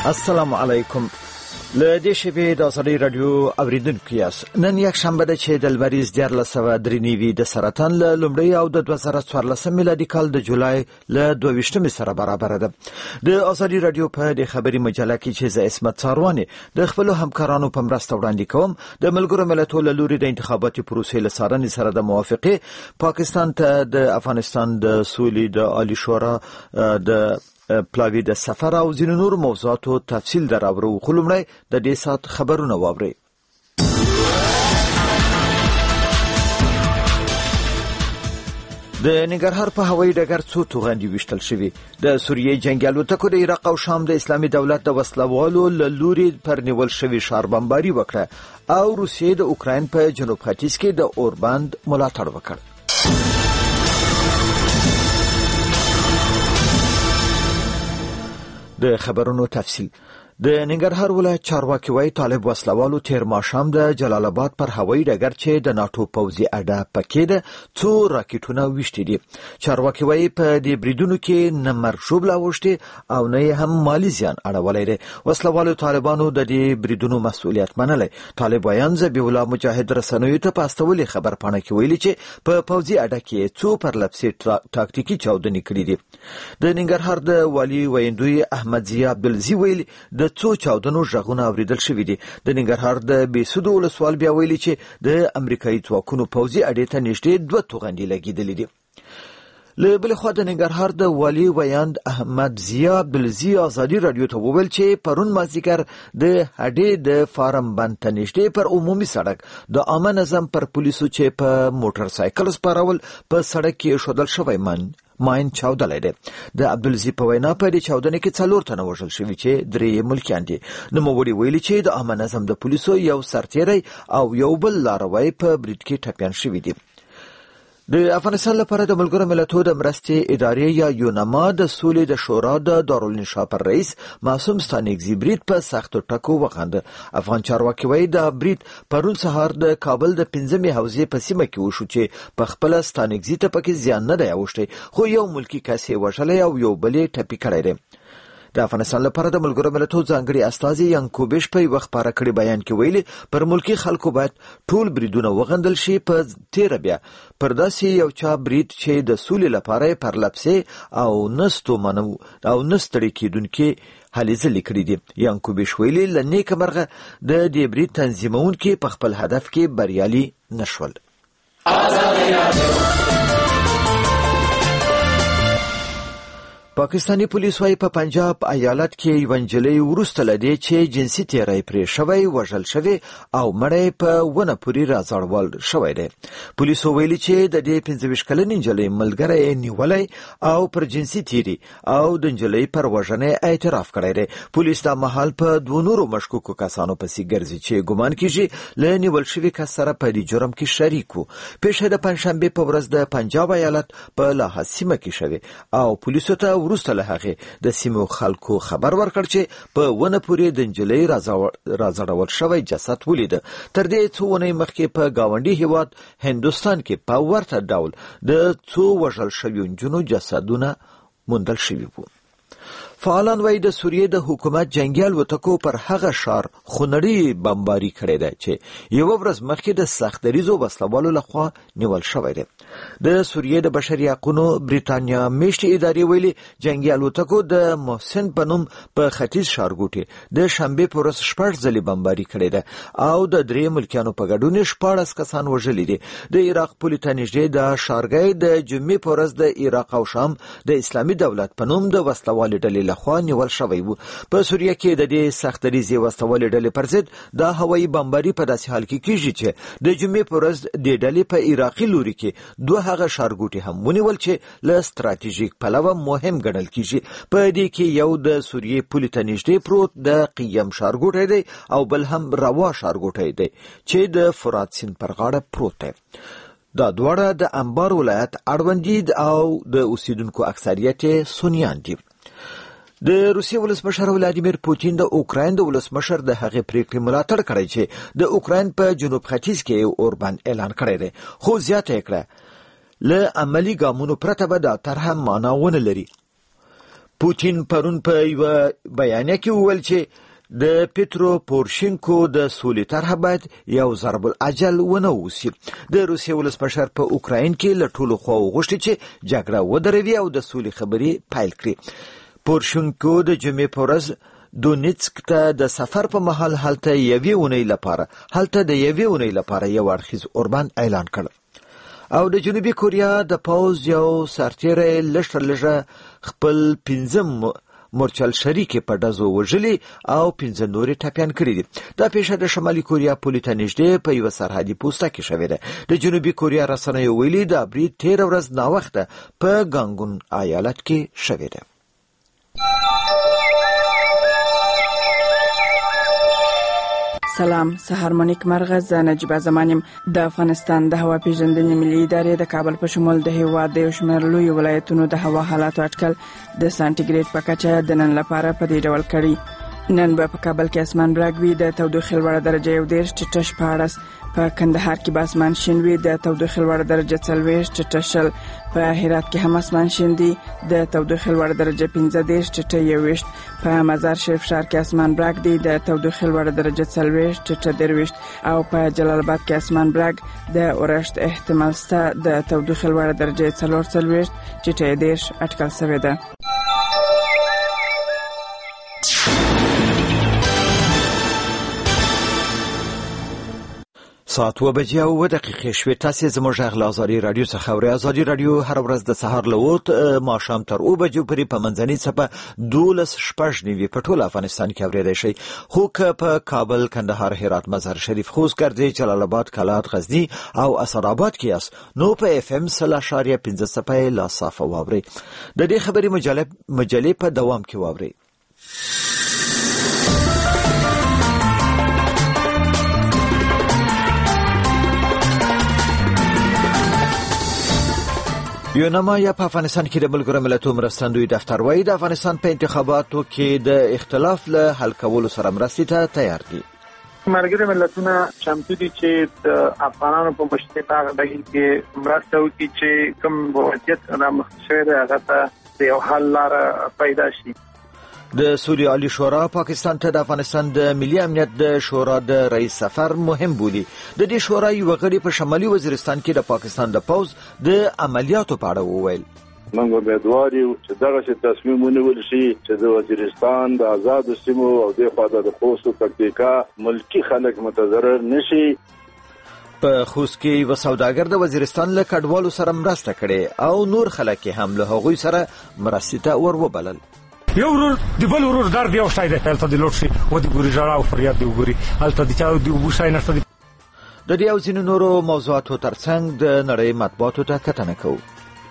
السلام علیکم. له دې شپې د ازادي رادیو اوریدونکو یاست. نن یک شنبه ده چې د لمریز 1493 د سرطان له لومړۍ او د 2014 میلادي کال د جولای له 22 سره برابر ده. د ازادي رادیو په د خبري مجله کې چې ز اسمت څارواني د خپل همکارانو په مرسته وړاندې کوم د ملګرو ملتونو له لوري د انتخاباتي پروسې له څارنې سره د موافقه پاکستان ته د افغانستان د سولې د عالی شورا د پلاوی د سفر او ځینو نور موضوعاتو تفصیل دراوړو. خو لومړی د دې سات خبرونه واورئ. د ننګرهار په هوایي ډګر څو توغندي وشتل شوي. د سوریې جنگي الوتکو د عراق او شام د اسلامي دولت د وسلوالو له لوري پر نیول شوي ښار بمباري وکړه او روسیې د اوکراین په جنوب ختیځ کې د اورباند ملاتړ وکړ. د خبرونو تفصیل. د ننګرهار ولایت چارواکي وایي طالب وسلوالو تیر ماښام د جلال آباد پر هوایي ډګر چې د ناتو پوځي اډه پکې ده څو راکټونه وشتي دي. چارواکي وایي په دې بریدونو کې نه مرګ ژوبله اوښتي او نه هم مالی زیان اړولی دی. وسلوالو طالبانو د دې بریدونو مسؤلیت منلی. طالب وایي ذبیح الله مجاهد رسنیو ته په استولې خبر پاڼه کې ویلي چې په پوځي اډه کې څو پرلپسې تاکتیکي چاودنې کړې دي. د ننګرهار د والي ویندوی احمد ضیا عبدالعزیز ویلي د څو چاودنو غږونه اوریدل شوي دي. د ننګرهار د بیسودو ولسوال بیا ویلي چې د امریکایي ځواکونو پوځي اډې ته نږدې 2 توغندي لګېدلې دي. له بلې خوا د ننګرهار د والي ویاند احمد ضیا عبدالعزیز ازادي رادیو ته وویل چې پرون مازدیګر د هډې د فارم بند ته نږدې پر عمومي سړک د عامه نظم پر پولیسو چې په موټر سایکل سپارول په سړک کې ایښودل شوی ماین چاودلی دی. د عبدالعزیز په وینا په دې چاودنې کې 4 تنه وژل شوي چې 3 ملکیان دي. نوموړي ویلي چې د عامه نظم د پولیسو یو سرتیری او یو بل لاروی په برید کې ټپیان شوي دي. د افغانستان لپاره د ملګرو ملتونو د مرستې ادارې یا یونما د سولې د شورا د دارالانشا پر رئیس معصوم ستانکزي برید په سختو ټکو وخانده. افغان چارواکي وایي دا برید پرون سهار د کابل د 5مې حوزې په سیمه کې وشو چې په خپل ستانکزي ته پکې زیان نه دی اوښتی خو یو ملکی کس یې وژلی او یو بل یې ټپي کړی دی. د افغانستان لپاره د ملګرو ملتونو ځانګړي استازي یانکوبیش په یو خبره کړي بیان کې ویلي پر ملکی خلکو باید ټول بریدونه وغندل شي. په تیر بیا پر داسې یو چا برید چې د سولې لپاره پرلپسې او نستړي کېدونکي هلې ځلې کړي دي. یانکوبیش ویلي له نیکه مرغه د دې برید تنظیمونکي په خپل هدف کې بریالي نشول. پاکستانی پولیس وايي په پنجاب ایالت کې یو نجلۍ وروسته لدی چې جنسي تیری پرې شوی وژل شوی او مړی په ونه پورې راځړول شوی دی. پولیسو ویلي چې د دې 25 کلنې نجلۍ ملګری نیولای او پر جنسي تیری او د نجلۍ پر وژنې اعتراف کړی دی. پولیس دا مهال په 2 نورو مشکوکو کسانو پسې ګرځي چې ګمان کیږي له نیول شوي کس سره په دې جرم کې شریک وو. پیښه د پنځشنبه په ورځ د پنجاب ایالت په لاهه سیمه کې شوه او پولیسو ته وروسته له هغه د سیمو خلکو خبر ورکړ چې په ونه پورې د نجلۍ راځړول شوی جسد ولید. تر دې څو ونې مخکې په گاونډي هیواد هندوستان کې په ورته ډول د څو وژل شویو نجونو جسدونه موندل شوي وو. فعالان وایي د سوریې د حکومت جنگي الوتکو پر هغه ښار خونړی بمباري کړی دی چې یو ورځ مخکې د سختدریزو وسلوالو لخوا نیول شوی دی. د سوریې د بشري حقوقو بریتانیا میشتې ادارې ویلي جنگي الوتکو د محسن په نوم په ختیځ ښارګوټي د شنبې په ورځ 6 ځلې بمباري کړې ده او د 3 ملکیانو په ګډون 14 کسان وژلي دي. د عراق پولې ته نږدې د ښارګۍ د جمعې په ورځ د عراق او شام د اسلامي دولت په نوم د وسلوالې ډلې لخوا نیول شوی وو. په سوریه کې د دې سختدریزې وسلوالې ډلې پر ضد د هوایي بمباري په داسې حال کې کیږي چې د جمعې په ورځ د ډلې په عراقي لوري کې 2 هغه ښارګوټي هم ونیول چې له ستراتیژیک پلوه مهم ګڼل کیږي. په دې کې یو د سوریې پولې ته نږدې پروت د قیم ښارګوټی دی او بل هم روا ښارګوټی دی چې د فرات سیند پر غاړه پروت دی. دا دواړه د انبار ولایت اړوند دي او د اوسیدونکو اکثریت سنیان دي. د روسیې ولسمشر ولادیمیر پوتین د اوکراین د ولسمشر د هغې پریکړې ملاتړ کړی چې د اوکراین په جنوب ختیځ کې اوربند اعلان کړی دی خو زیاته یې کړه له عملي ګامونو پرته به دا طرحه معنا ونه لري. پوتین پرون په یو بیانیه کې وویل چې د پیترو پورشینکو د سولې طرحه باید یو ضرب الاجل ونه اوسي. د روسیې ولسمشر په اوکراین کې له ټولو خواو غوښتي چې جګړه ودروي او د سولې خبرې پیل کړي. پورشینکو د جمعې په ورځ دونیتسک ته د سفر په مهال هلته د یوې اونۍ لپاره یو اړخیز اوربند اعلان کړ. او د جنوبي کوریا د پوځ یو سرتیری لږه خپل 15 مورچل شریکې په ډزو وژلي او 15 نورې ټپیان کړي دي. دا پیښه د شمالي کوریا پولې ته نږدې په یو سرحدي پوسته کې شوې ده. د جنوبي کوریا رسنیو ویلي د برید تېره ورځ ناوخته په ګانګون ایالت کې شوې ده. سلام، سهار مونیک مرغه، زه نجیبه زمانیم. د افغانستان د هوا پیژندنې ملي ادارې د کابل په شمول د هیواد د یو شمېر لویو ولایتونو د هوا حالاتو اټکل د سانتیګریډ په کچه د نن لپاره په دې ډول کړي. نن به په کابل کې اسمان برګ وي، د تودوخې لوړه درجه 21 ټیټه 14. په کندهار کې به اسمان شین وي، د تودوخې لوړه درجه 40 ټیټه 20. په هرات کې هم اسمان شین دی، د تودوخې لوړه درجه 15 ټیټه 21. په مزار شریف ښار کې اسمان برګ دی، د تودوخې لوړه درجه 40 ټیټه 23. او په جلال آباد کې اسمان برګ، د اورښت احتمال شته، د تودوخې لوړه درجه 44 ټیټه 10 اټکل شوې ده. ساعت 2:02 شوې. تاسې زموږ غږ له ازادي رادیو څخه اورئ. ازادي رادیو هر ورځ د سهار له 8 ماښام تر 2 بجو پورې په منځنۍ څپه 12:06 په ټول افغانستان کې اورېدای شئ. خو که په کابل، کندهار، هرات، مزار شریف، خوست، کرج، جلال آباد، کلات، غزنی او اسداباد کې یاست، نو په FM 0.5 لا صافه واورئ. د دې خبرې مجلې په دوام کې واورئ. یونما یا په افغانستان کې د ملګرو ملتونو مرستندوی دفتر وايي د افغانستان په انتخاباتو کې د اختلاف له حل کولو سره مرستې ته تیار دي. ملګرو ملتونه چمتو دي چې د افغانانو په مشرۍ هغه دغه کې مرسته وکړي چې کوم وضعیت رامنځته شوی دی هغه ته یو حل لاره پیدا شي. د سولې عالی شورا پاکستان ته د افغانستان د ملي امنیت د شورا د رئیس سفر مهم بولي. د دې شورا یو غړي په شمالي وزیرستان کې د پاکستان د پوځ د عملیاتو په اړه وویل. موږ امیدوار یو چې دغه تصمیم ونیول شي چې د وزیرستان د آزاد سیمو او د خواده د خوست تکتیکا ملکی خلک متضرر نشي. په خوست کې یو سوداګر د وزیرستان له کډوالو سره مرسته کړې او نور خلک هم له هغوی سره مرستې ته وروبلل. یو ورور د بل ورور در بیا وشای دی هلته د لوټ شي و د ګوري ژړا او فریاد دی وګوري هلته د چا د وشای نشته. د دې او ځینو نورو موضوعاتو ترڅنګ د نړۍ مطبوعاتو ته کتنه کوو.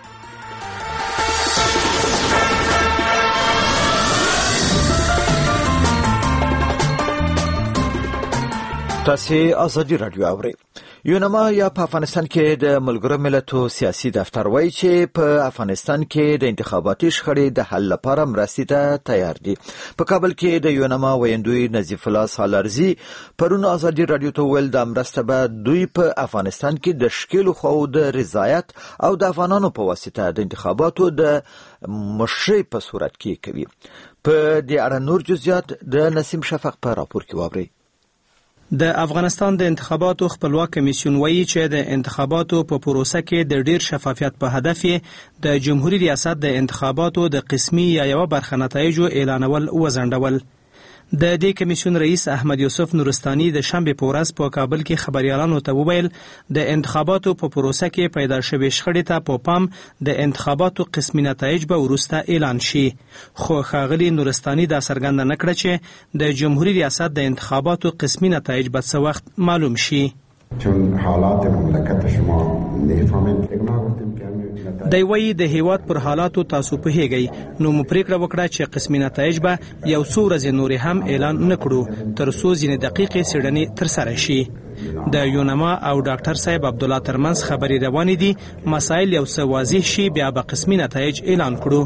تاسې ازادي رادیو اورئ. یونما یا په افغانستان کې د ملګرو ملتونو سیاسي دفتر وايي چې په افغانستان کې د انتخاباتي شخړې د حل لپاره مرستې ته تیار دي. په کابل کې د یونما ویندوی نظیف الله سالارزي پرون ازادي رادیو ته ویل د مرسته به دوی په افغانستان کې د شکیلو خو د رضایت او د افغانانو په واسطه د انتخاباتو د مشرۍ په صورت کې کوي. په دې اړه نور جزئیات د نسیم شفق په راپور کې واورئ. د افغانستان د انتخاباتو خپلواک کمیسیون وایي چې د انتخاباتو په پروسه کې د ډیر شفافیت په هدف د جمهوریت ریاست د انتخاباتو د قسمي یا یو برخه نتایجو اعلانول وزندول. د دې کمیسیون رئیس احمد یوسف نورستاني د شنبه په ورځ په کابل کې خبريالانو ته وویل د انتخاباتو په پروسه کې پیدا شوې شخړې ته په پام د انتخاباتو قسمي نتایج به وروسته اعلان شي. خو ښاغلي نورستاني دا څرګنده نکړه چې د جمهوریت ریاست د انتخاباتو قسمي نتایج به څه وخت معلوم شي. چون حالات مملکت شما نفهمید اگنا گفتیم که دی وایي د هیواد پر حالاتو تاسو پوهیږئ نو مو پریکړه وکړه چې قسمي نتایج به یو څو ورځې نورې هم اعلان نکړو تر څو ځینې دقیقې څېړنې ترسره شي. د یونما او ډاکټر صاحب عبدالله ترمنځ خبرې روانې دي، مسایل یو څه واضح شي بیا به قسمي نتایج اعلان کړو.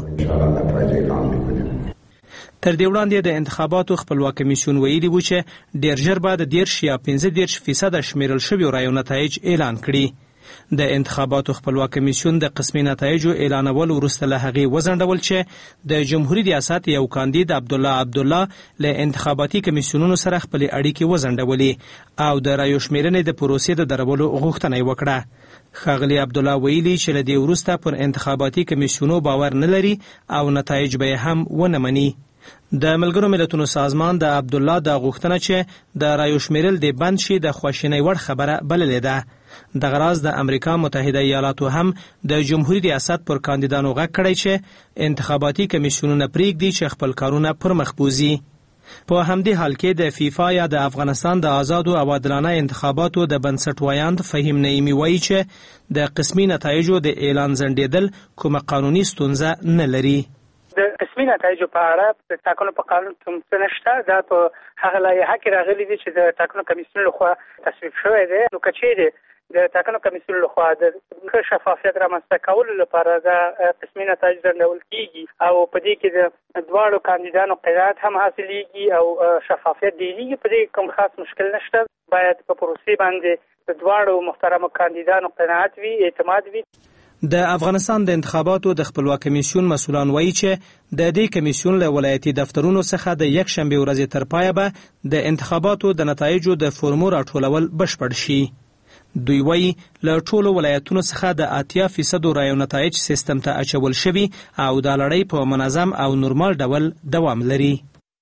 تر دې وړاندې د انتخاباتو خپلواک کمیسیون ویلي و چې ډېر ژر به د 10 یا 15% شمیرل شویو رایو نتایج اعلان کړي. د انتخاباتو خپلواک کمیسیون د قسمي نتایجو اعلانول وروسته له هغې وځنډول چې د جمهوریت ریاست یو کاندید عبدالله له انتخاباتي کمیسیونونو سره خپلې اړیکې وځنډولې او د رایو شمیرنې د پروسې د درولو غوښتنه یې وکړه. ښاغلي عبدالله ویلي چې له دې وروسته پر انتخاباتي کمیسیونو باور نه لري او نتایج به یې هم ونه مني. د ملګرو ملتونو سازمان د عبدالله د غوښتنه چې د رایو شمیرل د بند شي د خواشینۍ وړ خبره بللې ده. دغه راز د امریکا متحده ایالاتو هم د جمهوریت ریاست پر کاندیدانو غږ کړی چې انتخاباتي کمیسیونونه پرېږدي چې خپل کارونه پر مخ بوځي. په همدې حال کې د فیفا یا د افغانستان د آزادو او عادلانه انتخاباتو د بنسټ ویاند فهیم نعیمي وایي چې د قسمي نتایجو د اعلان ځنډېدل کومه قانوني ستونزه نه لري. د قسمي نتایجو په اړه د ټاکنو په قانون کې څه نشته. دا په هغه لایحه کې راغلي دي چې د ټاکنو کمیسیون لخوا تصویب شوی دی. نو که چیرې د ټاکنو کمیسیون لخوا د شفافیت رامنځته کولو لپاره د قسمي نتایج ځنډول کیږي او په دې کې د دواړو کاندیدانو قضاوت هم حاصلېږي او شفافیت ډېرېږي، په دې کوم خاص مشکل نشته. باید په پروسې باندې د دواړو محترمو کاندیدانو قناعت وي، اعتماد وي. د افغانستان د انتخاباتو د خپلواک کمیسیون مسؤلان وایي چې د دې کمیسیون له ولایتي دفترونو څخه د یکشنبې ورځې تر پایه به د انتخاباتو د نتایجو د فورمو راټولول بشپړ شي. دوی وایي له ټولو ولایتونو څخه د 80% رایو نتایج سیستم ته اچول شوي او دا لړۍ په منظم او نورمال ډول دوام لري.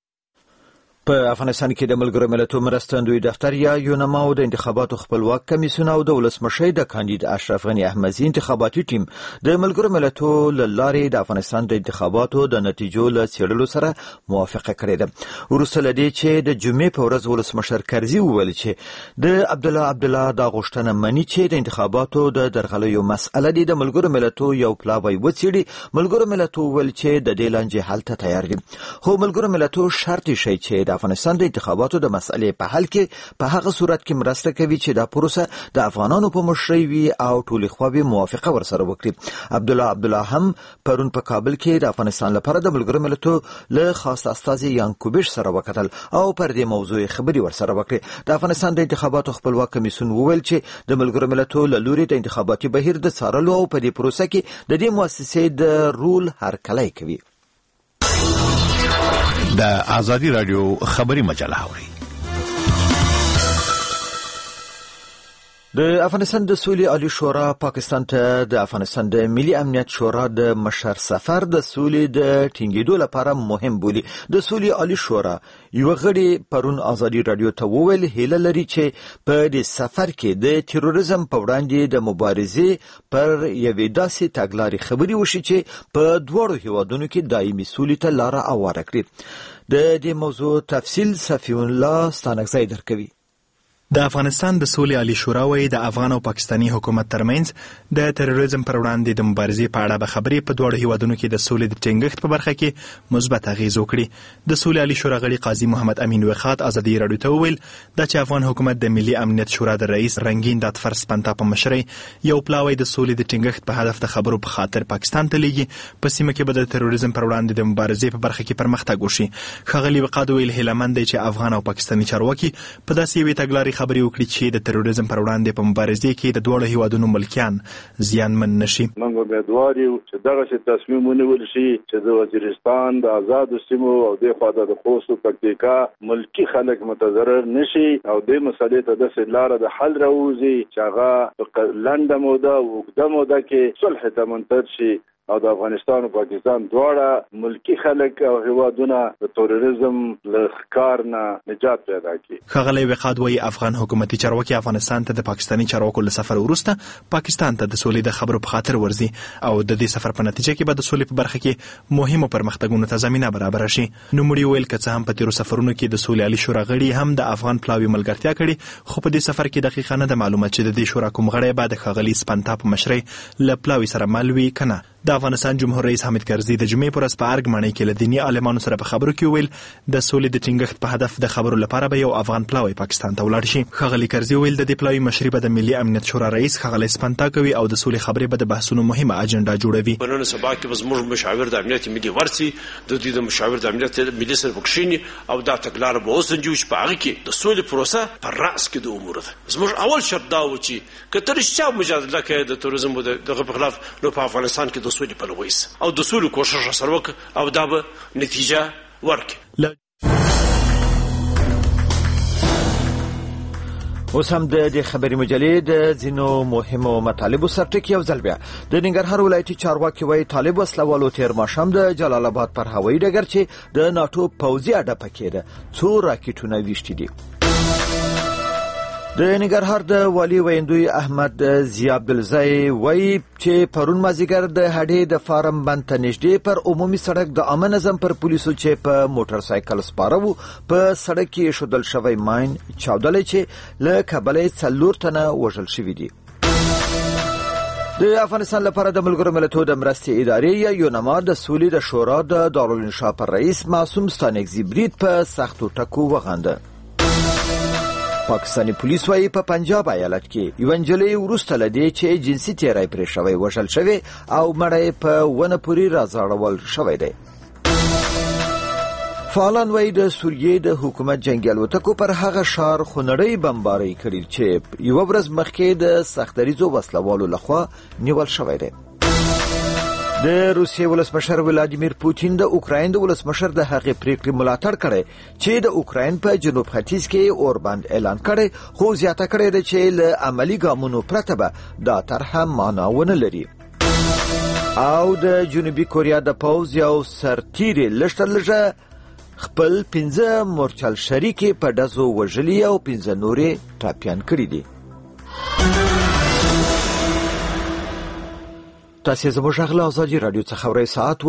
په افغانستان کې د ملګرو ملتونو مرستندوی دفتر یا یونماو د انتخاباتو خپلواک کمیسیون او د ولسمشر د کاندید اشرف غنی احمدزي انتخاباتي ټیم د ملګرو ملتونو له لارې د افغانستان د انتخاباتو د نتیجو له څېړلو سره موافقه کړې ده. وروسته له دې چې د جمعې په ورځ ولسمشر کرزي وویل چې د عبدالله د غوښتنه مني چې د انتخاباتو د درغلیو مسأله د ملګرو ملتونو یو پلاوی وڅېړي. ملګرو ملتونو ویل چې د دې لانجې حل ته تیار دي، خو ملګرو ملتونو شرط شي چې د افغانستان د انتخاباتو د مسئلې په حل کې په هغه صورت کې مرسته کوي چې دا پروسه د افغانانو په مشرۍ وي او ټولې خواوې موافقه ورسره وکړي. عبدالله هم پرون په کابل کې د افغانستان لپاره د ملګرو ملتونو له خاص استازي یانکوبیش سره وکتل او پر دې موضوع خبري ورسره وکړي. د افغانستان د انتخاباتو خپلواک کمیسیون وویل چې د ملګرو ملتونو له لوري د انتخاباتي بهیر د څارلو او په دې پروسه کې د دې مؤسسې د رول هرکلی کوي. د آزادی رادیو خبری مجله اوري. د افغانستان د سولې عالی شورا پاکستان ته د افغانستان د ملي امنیت شورا د مشر سفر د سولې د ټینګېدو لپاره مهم بولي. د سولې عالی شورا یو غړي پرون آزادی رادیو ته وویل هیله لري چې په دې سفر کې د تروریزم په وړاندې د مبارزې پر یوې داسې تګلارې خبري وشي چې په دواړو هیوادونو کې دایمي سولې ته لاره هواره کړي. د دې موضوع تفصیل صفی الله ستانکزی درکوي. د افغانستان د سولې عالی شورا وایي د افغان او پاکستاني حکومت ترمنځ د تروریزم پر وړاندې د مبارزې په اړه به خبرې په دواړو هیوادونو کې د سولې د ټینګښت په برخه کې مثبت اغېز وکړي. د سولې عالی شورا غړي قاضي محمد امین وخات آزادي رادیو ته وویل دا چې افغان حکومت د ملي امنیت شورا د رئیس رنگین داتفر سپنتا په مشرۍ یو پلاوی د سولې د ټینګښت په هدف د خبرو په خاطر پاکستان ته لیږي، په سیمه کې به د تروریزم پر وړاندې د مبارزې په برخه کې پرمختګ وشي. ښاغلي وقاد ویل هیلهمند دی چې افغان او پاکستاني چارواکي په داسې یوې تګلارې خبرې وکړي چې تروریزم پر وړاندې په مبارزې کې د دوړو هیوادونو ملکیان زیانمن نشي. موږ امیدوار یو چې دغه تصمیم ونیول شي چې د وزیرستان د آزادو سیمو او د خواده د خوست پکتیکا ملکی خلک متضرر نشي او د مسلې ته د لاره د حل راوځي چې هغه په لنډه موده او اوږده موده کې صلح ته منتج شي او د افغانستان او پاکستان دواړه ملکی خلک او هیوادونه د تروریزم له ښکار نه نجات پیدا کړي. ښاغلی وقاد وایي افغان حکومتي چارواکي افغانستان ته د پاکستاني چارواکو له سفر وروسته پاکستان ته د سولې د خبرو په خاطر ورځي او د دې سفر په نتیجه کې به د سولې په برخه کې مهمو پرمختګونو ته زمینه برابره شي. نوموړي ویل که څه هم په تیرو سفرونو کې د سولې عالی شورا غړي هم د افغان پلاوي ملګرتیا کړې، خو په دې سفر کې دقیقه نه ده معلومه چې د دې شورا کوم غړی به د ښاغلي سپنتا په مشرۍ له پلاوي سره مل وي که نه. د افغانستان جمهور رئیس حامد کرزي د جمعې پر ورځ په ارګ ماڼۍ کې له دیني عالمانو سره په خبرو کې وویل د سولې د ټینګښت په هدف د خبرو لپاره به یو افغان پلاوی پاکستان ته ولاړ شي. ښاغلي کرزي وویل د دې پلاوی مشري به د ملي امنیت شورا رئیس ښاغلی سپنتا کوي او د سولې خبرې به د بحثونو مهمه اجنډا جوړوي. په نن سبا کې به زموږ مشاور د امنیت ملي ورسي د دې د مشاور د امنیت ملي سره وکښینی او دا تګلاره به وسنجو چې په هغه کې د سولې پروسه پر راس کې د امور ده. زموږ اول شرط دا و چې کتر شته مجادله کې د توریزم او دغه په خلاف نو په افغانستان کې د سولې په لويس او د سولې کوشش سره وک او دا به نتیجه ورکړي. اوس هم د خبري مجلې د ځینو مهمو مطالبو سرټکی او ځل بیا د ننګرهار ولایتي چارواکي وایي طالب وسلوالو تیر ماښام د جلال آباد پر هوایي ډګر چې د ناتو پوځي اډه پکې ده 2 راکټونه ویشتي دي. د ننګرهار د والي ویندوی احمد ضیا عبدالزی وایي چې پرون مازیګر د هډې د فارم بند ته نږدې پر عمومي سړک د عامه نظم پر پولیسو چې په موټر سایکل سپاره وو په سړک کې شودل شوی ماین چاودلی چې له کبله 4 تنه وژل شوي دي. د افغانستان لپاره د ملګرو ملتونو د مرستې ادارې یا یونما د سولې د شورا د دارالانشا پر رئیس معصوم ستانکزی برید په سختو ټکو وغانده. پاکستانی پولیس وايي په پنجاب ایالت کې یو نجلۍ وروسته لدی چې جنسي تیری پرې شوی وژل شوی او مړی په ونه پوري راځړول شوی دی. فعالان وايي د سوریې د حکومت جنگي الوتکو پر هغه ښار خونړۍ بمباري کړې چې یو ورځ مخکې د سختدریزو وسلوالو لخوا نیول شوی دی. د روسیې ولسمشر ولادیمیر پوتین د اوکراین د ولسمشر د هغې پریکړې ملاتړ کړي چې د اوکراین په جنوب ختیځ کې اوربند اعلان کړي خو زیاته کړي ده چې له عملی ګامونو پرته به دا طرحه معنا ونه لري. او د جنوبي کوریا د پوځ یو سرتیری لږه خپل 15 مورچل شریکې په ډزو وژلي او 15 نورې ټاپیان کړي دي. تاسو زموږ غږ ازادي رادیو څخه خبري ساعت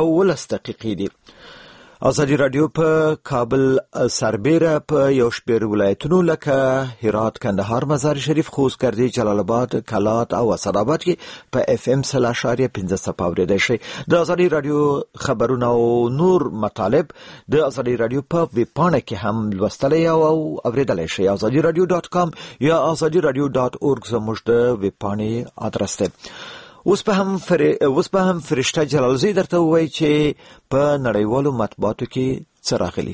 2:10 دي. ازادي رادیو په کابل سربیره په یو شمېر ولایتونو لکه هرات، کندهار، مزار شریف، خوست، کردی، جلال آباد، کلات او اسداباد کې په FM 0.15 اوریدای شي. د ازادي رادیو خبرونه او نور مطالب د ازادي رادیو په ویب پاڼه کې هم لوستلای او اوریدلای شي. azadiradio.com یا azadiradio.org زموږ د ویب پاڼې ادرس دی. اوس په هم فرشته جلالزی درته وایي چې په نړیوالو مطبوعاتو کې څه راغلي.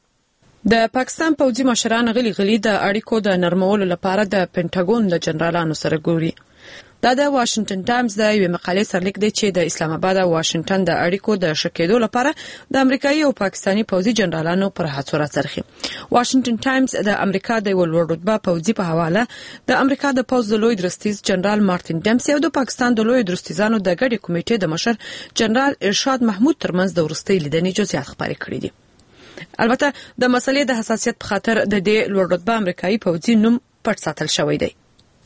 د پاکستان پوځي مشران غلي د اړیکو د نرمولو لپاره د پینټاګون د جنرالانو سره ګوري. دا د واشنگټن ټایمز د یو مقالې سرلیک دی چې د اسلام آباد او واشنگټن د اړیکو د شکېدو لپاره د امریکایي او پاکستاني پوځي جنرالانو پر هڅو راڅرخي. واشنگټن ټایمز د امریکا د لوړ رتبه پوځي په حواله د امریکا د پوځ د لوی درستیز جنرال مارټین ډمسي او د پاکستان د لوی درستیزانو د ګډي کمیټې د مشر جنرال ارشاد محمود ترمنځ د ورستۍ لیدنې جزئیات خبرې کړې دي. البته د مسلې د حساسیت په خاطر د دې لوړ رتبه امریکایي پوځي نوم پټ ساتل شوی دی.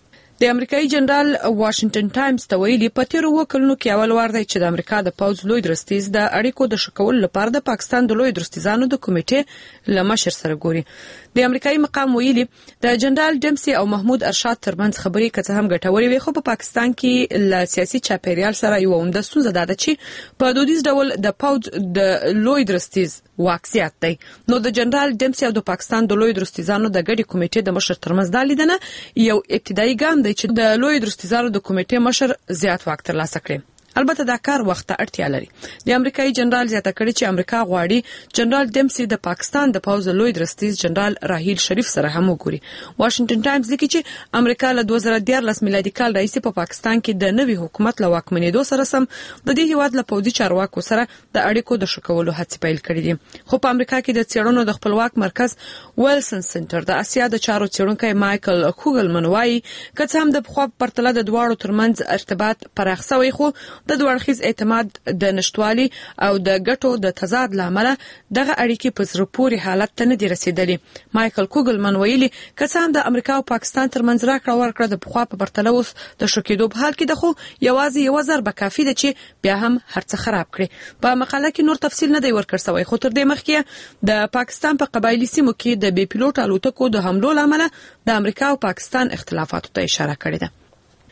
د امریکایي جنرال واشنگټن ټایمز ته ویلي په تیرو وکړنو کې اول وار دی چې د امریکا د پوځ لوی درستیز د اړیکو د شکول لپاره د پاکستان د لوی درستیزانو د کمیټې له مشر سره ګوري. د امریکایي مقام ویلي د جنرال ډمسي او محمود ارشاد ترمنځ خبرې کڅ هم ګټورې وي خو په پاکستان کې له سیاسي چاپیریال سره یو عمده ستونزه ده چې په دودیز ډول د پوځ د لوی درستیز واکسیات دی. نو د جنرال ډمسي او د پاکستان د لوی درستیزانو د ګډي کمیټې د مشر ترمنځ د لیدنه یو ابتدایي ګام دی چې د لوی درستیزانو د کمیټې مشر زیات واک ترلاسه کړي. البته دا کار وخت ته اړتیا لري. د امریکایي جنرال زیاته کړي چې امریکا غواړي جنرال ډمسي د پاکستان د پوځ لوی درستیز جنرال راهیل شریف سره هم وګوري. واشنگټن ټایمز لیکي چې امریکا له 2014 میلادي کال راهیسې په پاکستان کې د نوي حکومت له واکمنېدو سره سم د دې هیواد له پوځي چارواکو سره د اړیکو د شکولو هڅې پیل کړې دي. خو په امریکا کې د څېړنو د خپلواک مرکز ویلسن سنټر د اسیا د چارو څېړونکی مایکل کوګلمن وايي که هم د خو پرتله د دواړو ترمنځ ارتباط پراخ شوی خو د دوړخیز اعتماد د نشټوالي او د ګټو د تضاد لامل دغه اړیکې په زړه پورې حالت ته نه دي رسیدلې. مایکل کوګلمن ویلي که هم د امریکا او پاکستان ترمنځ راکړه ورکړه د پخوا په پرتله اوس د شوکېدو په حال کې ده خو یوازې یو ضربه کافي ده چې بیا هم هرڅه خراب کړي. په مقاله کې نور تفصیل نه دی ورکړ شوی خو تر دې مخکې د پاکستان په قبایلی سیمو کې د بې پیلوټ الوتکو د حملو لامل د امریکا او پاکستان اختلافاتو ته اشاره کړې ده.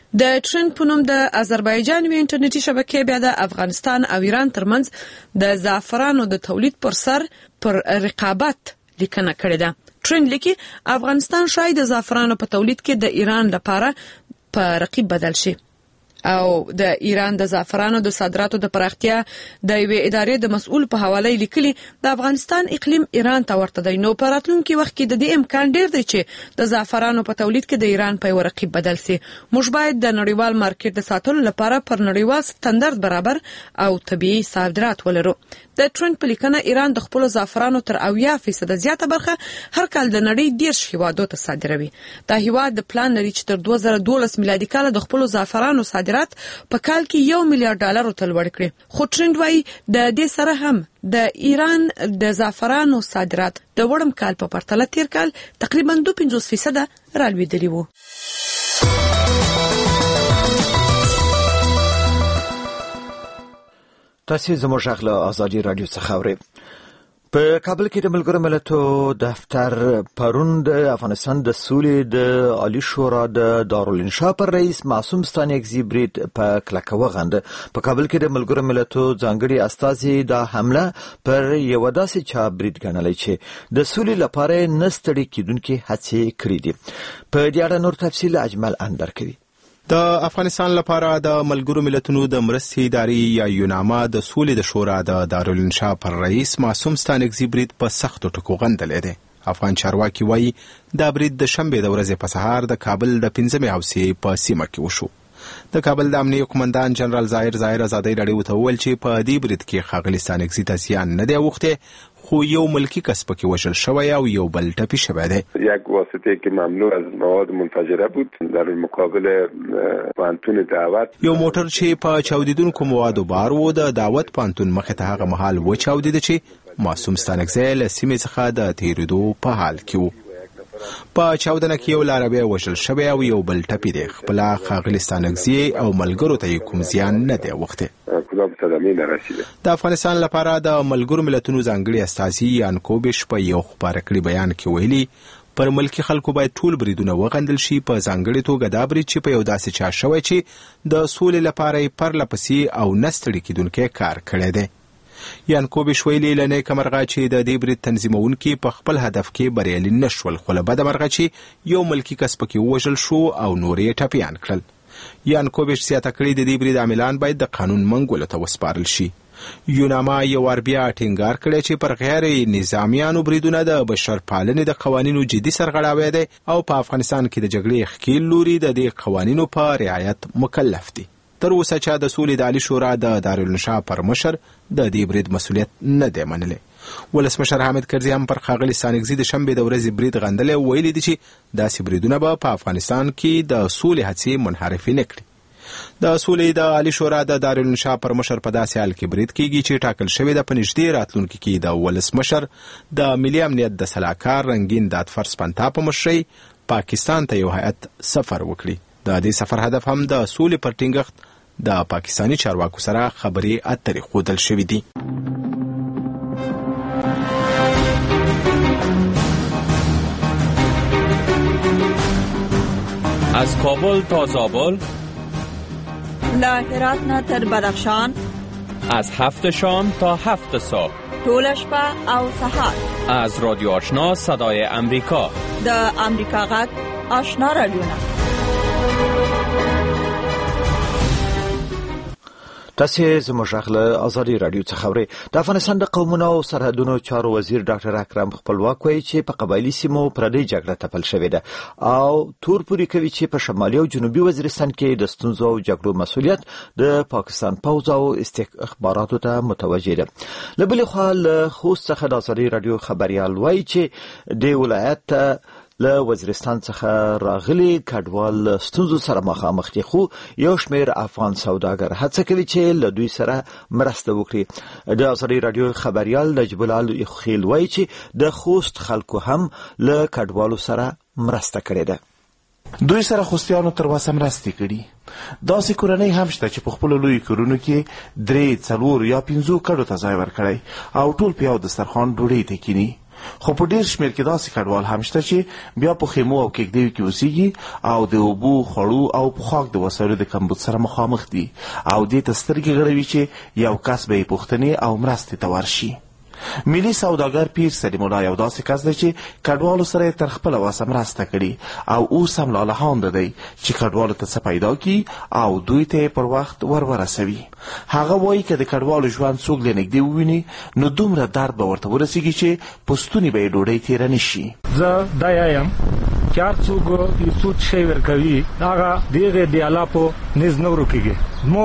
د ټرند په نوم د آذربایجان یو انټرنیټي شبکې بیا د افغانستان او ایران ترمنځ د زعفرانو د تولید پر سر پر رقابت لیکنه کړې ده. ټرند لیکي افغانستان شاید د زعفرانو په تولید کې د ایران لپاره په رقیب بدل شي او د ایران د زعفرانو د صادراتو د پراختیا د یوې ادارې د مسؤل په حواله لیکلي د افغانستان اقلیم ایران ته ورته دی. نو په راتلونکي وخت کې د دې امکان ډیر دی چې د زعفرانو په تولید کې د ایران په رقیب بدل شي. موږ باید د نړیوال مارکیټ د ساتلو لپاره پر نړیوال ستاندرد برابر او طبيعي صادرات ولرو. د ټرند په لیکنه ایران د خپل زعفرانو تر 80% زیاته برخه هر کال د نړۍ 10 هیوادو ته صادروي. دا هیواد د پلان لري چې تر 2012 میلادي کال د خپل زعفرانو صادرات په کال کې $1 میلیارډ ته لوړ کړي. خو ټرند وايي د دې سره هم د ایران د زعفرانو صادرات د وړم کال په پرتله تیر کال تقریبا 2.5% رالوېدلي وو. تاسو زموږ غږ له آزادي رادیو څخه اورئ. په کابل کې د ملګرو ملتونو دفتر پرون د افغانستان د سولې د عالی شورا د دارالانشا پر رئیس معصوم ستانکزی برید په کلکه وغنده. په کابل کې د ملګرو ملتونو ځانګړي استازي د حمله پر یو داسې چا برید ګڼلی چې د سولې لپاره نستړي کیدونکې هڅې کړې دي. په دې اړه نور تفصیل اجمل اندر کوي. د افغانستان لپاره د ملګرو ملتونو د مرستې ادارې یا یوناما د سولې د شورا د دارالانشا پر رئیس معصوم ستانکزی برید په سختو ټکو غندلی دی. افغان چارواکي وایي دا برید د شنبې د ورځې په سهار د کابل د 15مې حوزې په سیمه کې وشو. د کابل د امنیه قومندان جنرال ظاهر ازادي راډیو ته وویل چې په دې برید کې ښاغلي ستانکزي ته زیان نه دی اوښتی، خو یو ملکی کس پکې وژل شوی او یو بل ټپي شوی دی. یک واسطه که ممنوع از مواد منفجره بود در مقابل پانتون دعوت، یو موټر چې په چاودیدونکو موادو بار و د دعوت پانتون مخې ته هغه مهال وچاودیده چې معصوم ستانکزی له سیمې څخه د تیریدو په حال کې و. په چاودنه کې یو لاروی وژل شوی او یو بل ټپي دی. خپله ښاغلي ستانکزي او ملګرو ته یې کوم زیان نه دی اوښتی. د افغانستان لپاره د ملګرو ملتونو ځانګړي استازي یان کوبش په یو خپاره کړي بیان کې ویلي پر ملکی خلکو باید ټول بریدونه وغندل شي، په ځانګړي توګه دا برید چې په یو داسې چا شوی چې د سولې لپاره یې پرلپسې او نه ستړي کیدونکی کار کړی دی. یان کوبش ویلي له نیکه مرغه چې د دې برید تنظیمونکي په خپل هدف کې بریالي نشول، خو له بده مرغه چې یو ملکی کس پکې ووژل شو او نور یې ټپیان کړل. یان کوبش زیاته کړي د دې برید عاملان باید د قانون منګولو ته وسپارل شي. یوناما یو وار بیا ټینګار کړی چې پر غیر نظامیانو بریدونه د بشر پالنې د قوانینو جدي سرغړاوی دی او په افغانستان کې د جګړې ښکیل لوري د دې قوانینو په رعایت مکلف دي. تر اوسه چې د سولې د عالی شورا د دارالانشا پر مشر د دې برید مسؤلیت نه دی منلی. ولسمشر حامد کرزي هم پر ښاغلي ستانکزي د شنبې د ورځې برید غندلی او ویلي دي چې داسې بریدونه به په افغانستان کې د سولې هڅې منحرفې نه کړي. د سولې د عالی شورا د دارالانشا پر مشر په داسې حال کې برید کیږي چې ټاکل شوی د په نږدې راتلونکي کې د ولسمشر د ملي امنیت د سلاکار رنګین دادفر سپنتا په مشرۍ پاکستان ته یو هیئت سفر وکړي. د دې سفر هدف هم د سولې پر ټینګښت د پاکستانی چارواکو سره خبرې اترې ښودل شوي دي. از کابل تا زابل، له هرات نه تر بدخشان، از 7 شام تا 7 صبح، طول شپه او سحر، از رادیو آشنا صدای امریکا، د امریکا غږ آشنا رادیو. تاسو زموږ غږ له آزادي رادیو څخه اورئ. د افغانستان د قومونو او سرحدونو چارو وزیر ډاکټر اکرم خپلواک وایي چې په قبایلي سیمو پردۍ جګړه تپل شوې ده او تور پورې کوي چې په شمالي او جنوبي وزیرستان کې د ستونزو او جګړو مسؤلیت د پاکستان پوځ او استخباراتو ته متوجه ده. له بلې خوا له خوست څخه د آزادي رادیو خبریال وایي چې د ولایت له وزیرستان څخه راغلي کډوال ستونزو سره مخامخ دي، خو یو شمېر افغان سوداګر هڅه کوي چې له دوی سره مرسته وکړي. د آزادي رادیو خبریال نجیبالله خیل وایي چې د خوست خلکو هم له کډوالو سره مرسته کړې ده. دوی سره خوستیانو تر اوسه مرستې کړي. داسې کورنۍ هم شته چې په خپلو لویو کورونو کې 3، 4 یا 5 کډو ته ځای ورکړی او ټول په یو دسترخوان ډوډۍ ته کینی. خو په ډیر شمیر کې داسې کډوال هم شته چې بیا په خیمو او کېږدیو کې اوسېږي او د اوبو خوړو او پخاک د وسایلو د کمبود سره مخامخ دي او دې ته سترګې غړوي چې یو کس به یې پوښتنې او مرستې ته ورشي. ملي سوداګر پیر سلیم الله یو داسې کس دی چې کډوالو سره تر خپله وسه مرسته کړي او اوس هم لالهانده دی چې کډوالو ته څه پیدا کړي او دوی ته پر وخت ورسوي. هغه وایي که د کډوالو ژوند څوک له نږدې وویني نو دومره درد به ورته ورسیږي چې په ستوني به یې ډوډۍ تېره نه شي. زه دا یم چې هر څوک یو څه شی ورکوي هغه د هغې د الله په نیز نه ورکېږي. مو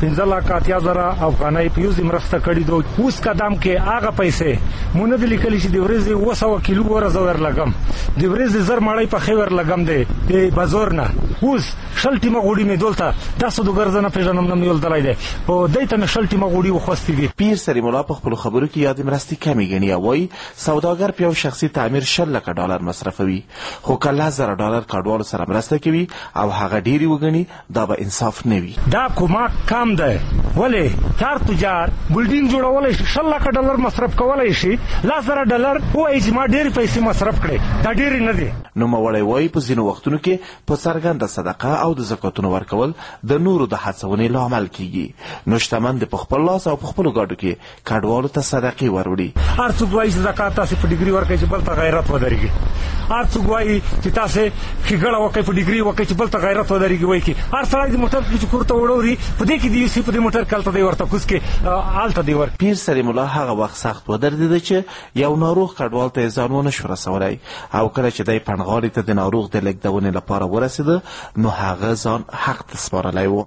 15,000 افغانۍ په یو ځای مرسته کړې ده. اوس قدم کې هغه پیسې مو نه دي لیکلي چې د ورځې 200 کیلو ګوره زه ورلګم، د ورځې 1000 مړۍ پخې ورلګم دی د بازار نه. اوس 20 ټیمه غوړي مې دلته دا سوداګر زه نه پېژنم نه مې ولدلی دی او دی ته مې 20 ټیمه غوړي وخوستې دي. پیر سلیم الله په خپلو خبرو کې یادې مرستې کمې ګڼي او وایي سوداګر په یو شخصي تعمیر 10 لکه ډالر مصرفوي، خو که 10,000 ډالر کډوالو سره مرسته کوي او هغه ډېرې وګڼي دا به انصاف نه وي. دا کومک کم دی. ولې هر تجار بلډینګ جوړولی شي 10 لکه ډالر مصرف کولی شي، 10,000 ډالر ووایي چې ما ډېرې پیسې مصرف کړې، دا ډېرې نه دي. نوموړی وایي په ځینو وختونو کې په څرګنده صدقه او د زکاتونو ورکول د نورو د هڅونې لامل کیږي. نو شتمن د په خپل لاس او په خپلو ګاډو کې کډوالو ته صدقې وروړي. هر څوک وایي چې زکات تاسې په ډیګري ورکوئ چې بل ته غیرت ودرېږي. هر څوک وایي چې تاسې ښېګړه وکړئ په ډیګري وکړئ چې بل ته غیرت ودرېږي. وایي کې هر سړی د موټر کې چې کور ته وړوري په دې کې د یوسي په دې موټر کې هلته دی ورته کوز کې هلته دی ورک. پیر سلیم الله هغه وخت سخت ودرېده چې یو ناروغ کډوال ته یې ځان ونه شو رسولی او کله چې دی پنډغالي ته د ناروغ د لېږدونې لپاره ورسېده نو هغه ځان حق ته سپارلی و.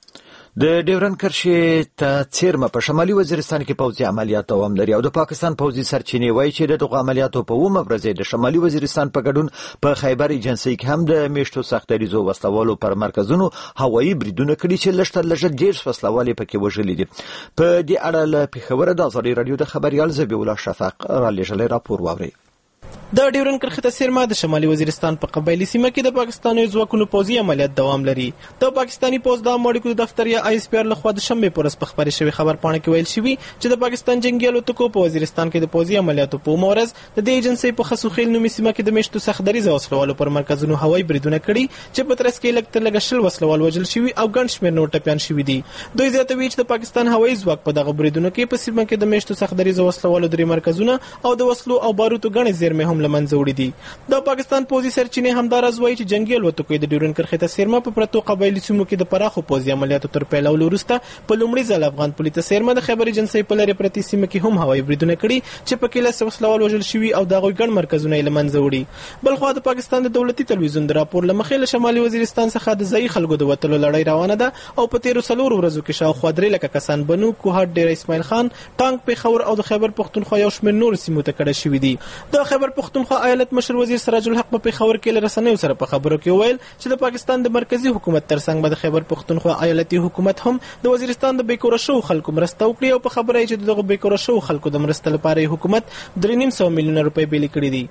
د ډیورند کرښې ته څیرمه په شمالي وزیرستان کې پوځي عملیات دوام لري او د پاکستان پوځي سرچینې وایي چې د دغو عملیاتو په 9 ورځ د شمالي وزیرستان په ګډون په خیبر ایجنسۍ کې هم د میشتو سختدریزو وسلوالو پر مرکزونو هوایي بریدونه کړي چې لږ تر لږه 10 وسلوال یې پکې وژلي دي. په دې اړه له پېښوره د ازادي راډیو د خبریال ذبیح الله شفق رالیږلی راپور واورئ. د ډیورند کرښې ته څیرمه د شمالي وزیرستان په قبایلي سیمه کې د پاکستاني ځواکونو پوځي عملیات دوام لري. د پاکستاني پوځ د عامه اړیکو دفتر یا آی اس پی آر لخوا د شنبې په ورځ په خپرې شوې خبرپاڼه کې ویل شوي چې د پاکستان جنګي الوتکو په وزیرستان کې د پوځي عملیاتو په 9 ورځ د دې ایجنسۍ په خسوخیل نومي سیمه کې د میشتو سختدریزه وسلوالو پر مرکزونو هوایي بریدونه کړي چې په ترڅ کې لږ تر لږه 20 وسلوال وژل شوي او ګڼ شمېر نور ټپیان شوي دي. دوی زیاتوي چې د پاکستان هوایي ځواک په دغه بریدونو کې په سیمه کې د میشتو سختدریزه وسلوالو 3 مرکزونه او د وسلو او باروتو ګڼې زیرمې هم له منځه وړي دي. د پاکستان پوځي سرچینې همداراز وایي چې جنگي الوتکو د ډیورند کرښې ته څیرمه په پرتو قبایلي سیمو کې د پراخو پوځي عملیاتو تر پیلولو وروسته په لومړي ځل افغان پولي ته څیرمه د خیبر ایجنسۍ په لرې پرتې سیمه کې هم هوایي بریدونه کړي چې پکې 10 وسلوال وژل شوي او د هغوی ګڼ مرکزونه یې له منځه وړي. بلخوا د پاکستان د دولتي تلویزیون د راپور له مخې له شمالي وزیرستان څخه د ځایي خلکو د وتلو لړۍ روانه ده او په تیرو 4 ورځو کې شاوخوا 3 لکه کسان بنو، کوهاټ، ډیره اسماعیل خان، ټانک، پېښور او د خیبر پښتونخوا یو شمېر نور سیمو ته کډه شوي دي. د خیبر پښتونخوا ایالت مشر وزیر سراج الحق په پېښور کې له رسنیو سره په خبرو کې وویل چې د پاکستان د مرکزی حکومت ترڅنګ به د خیبر پښتونخوا ایالتي حکومت هم د وزیرستان د بیکوره شوو خلکو مرسته وکړي او په خبره یې چې دغه بیکوره شوو خلکو د مرستې لپاره حکومت 3.5 میلیونه روپۍ بیلې کړي دي.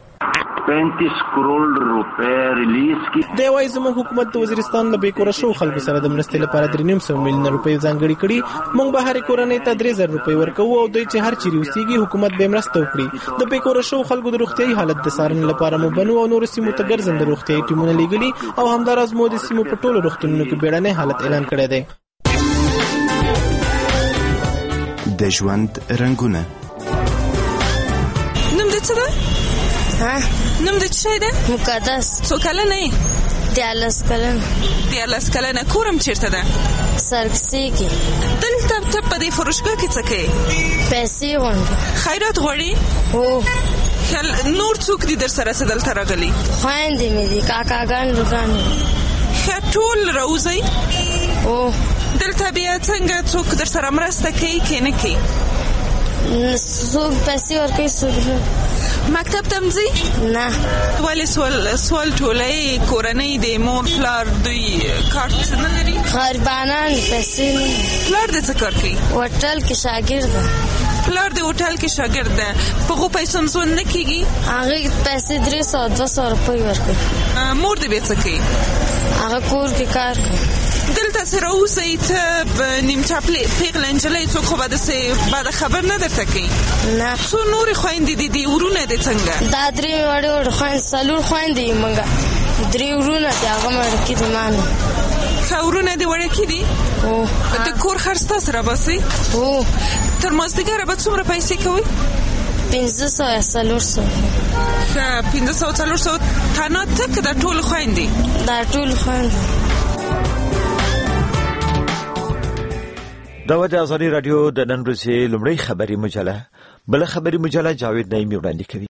35 کروڑ روپے ریلیز کی دی وايي زموږ حکومت د وزیرستان له بیکوره شو خلکو سره د مرستې لپاره 3.5 میلیونه روپۍ ځانګړي کړي. موږ به هرې کورنۍ ته 3,000 روپۍ ورکوو او دوی چې هر چیرې اوسېږي حکومت به مرسته وکړي. د بیکوره شو خلکو د روغتیايي حالت د څارنې لپاره مو بنو او نور سیمو ته ګرځنده روغتیايي ټیمونه لیږلي او همداراز مو د سیمو په ټولو روغتونونو کې بیړنی حالت اعلان کړی دی. د ژوند رنګونه نوم دې څه ده؟ نوم دې څه ده؟ مقدس. څو کلنه یې؟ 13 کلنه. 13 کلنه. کورم چیرته ده؟ سرکسي کې. دلته ته په دې فروشګاه کې څه کوې؟ پیسې غواړم. خیرات غواړې؟ هو. نور څوک دي در سره څه دلته راغلي؟ خویندې مې دي، کاکاګان لورګان. ښه ټول راوځئ؟ هو. دلته بیا څنګه څوک در سره مرسته کوي که نه کوي؟ څوک پیسې ورکوي څوک نه. مکتب ته ځي؟ نه. ولې سوال ټولۍ کورنۍ د مور پلار دوی کارت نه لري؟ غریبانان پیسې نه. پلار دې څه کار کوي؟ هوټل کې شاګرد ده. پلار دې هوټل کې شاګرد ده. په هغو پیسو ژوند نه کېږي؟ هغې پیسې 300-200 روپۍ ورکوي. مور دې بیا څه کوي؟ هغه کور کې کار کوي. دلته داسې راوځئ ته نیمچه پیغله نجلۍ څوک خو به داسې بده خبر نه درته کوي نه څو نورې خویندې دي دي ورونه دي څنګه دا درې وړې وړې خویندې 4 خویندې یې موږ 3 ورونه دي هغه مړکې دي ما نه ښه ورونه دي وړکې دي د کور خرڅ تاسو راباسئ تر مازدیګره به څومره پیسې کوئ 500 یا 400 ښه 500 400 تنها ته که دا ټولې خویندې دا ټولې خویندې دا و د ازادي رادیو د نن ورځې لومړۍ خبري مجله. بل خبري مجله جاوید نعیمي وړاندې کوي.